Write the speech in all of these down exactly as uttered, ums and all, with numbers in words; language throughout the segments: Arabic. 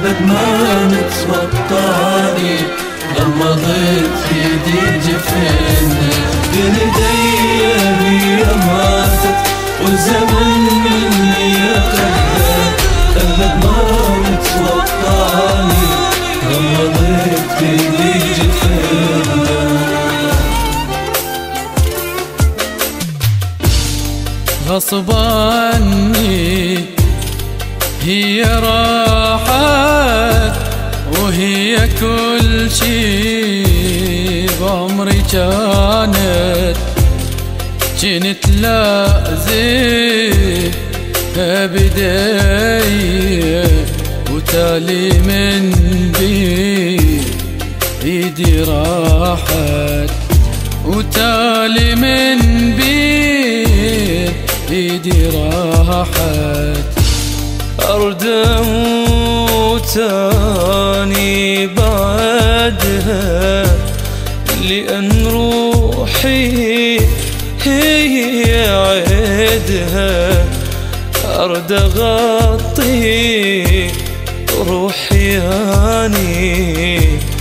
أبد ما متوطاني، غمضت يدي جفنها بين ايدي هي ماتت والزمن مني أخذها. أبد ما متوطاني، غمضت يدي جفنها. غصب عني هي راحت وهي كل شي بعمري كانت، كنت لازمها بداية وتالي من بيدي راحت، وتالي من بيدي راحت. أرد أموتاني بعدها لأن روحي هي عيدها. أرد أغطي روحي أني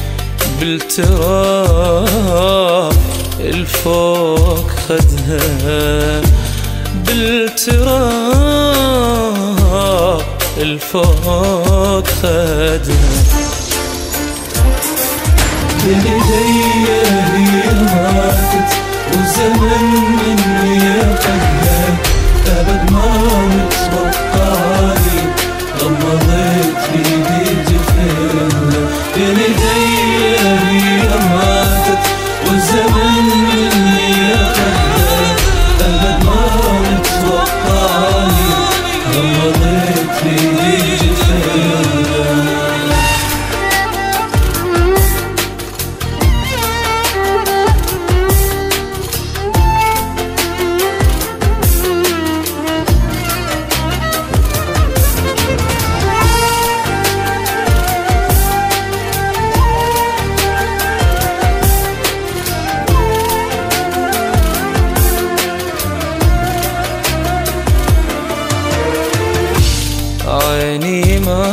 بالتراب الفوق خدها، بالتراب الفوق خدها. بين ايدي هي ماتت والزمن مني أخذها. أبد ما متوطاني، غمضت يدي جفنها بين ايدي هي ماتت والزمن مني أخذها. أبد ما متوطاني، غمضت يدي جفنها. عيني ما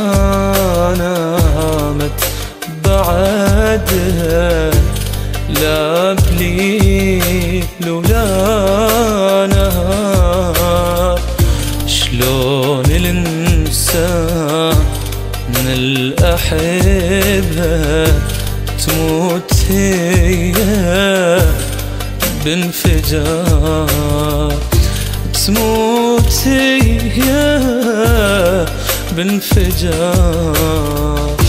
نامت بعدها، لا بليل ولا نهار. شلون الإنسان من الأحبة تموت هي بانفجار، تموت هي بانفجار.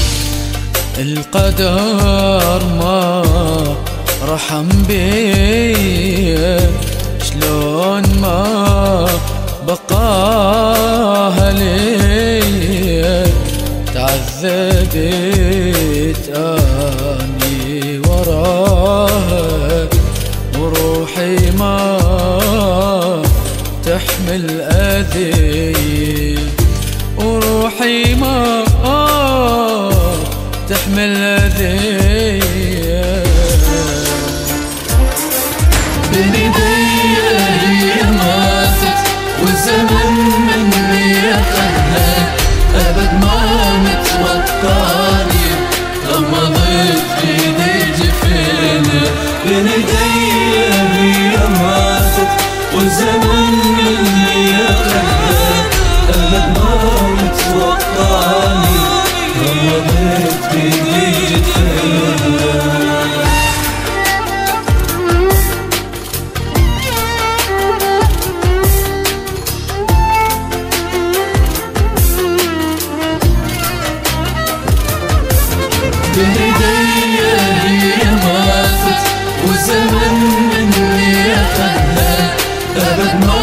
القدر ما رحم بي، شلون ما بقاها لي. تعذبت اني وراها وروحي ما تحمل أذي، وروحي ما تحمل أذي. بين ايدي هي ماتت والزمن مني أخذها. أبد ما متوطاني، غمضت يدي جفنها بين ايدي هي ماتت والزمن مني أخذها. أبد ما متوطاني، غمضت يدي جفنها. بين ايدي هي ماتت والزمن مني أخذها. أبد ما